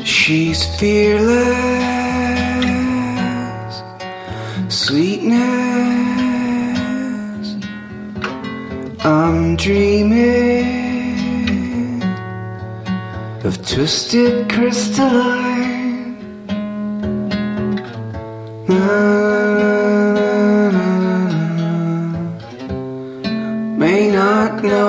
She's fearless, sweetness. I'm dreaming of twisted crystalline. Na, na, na, na. May not know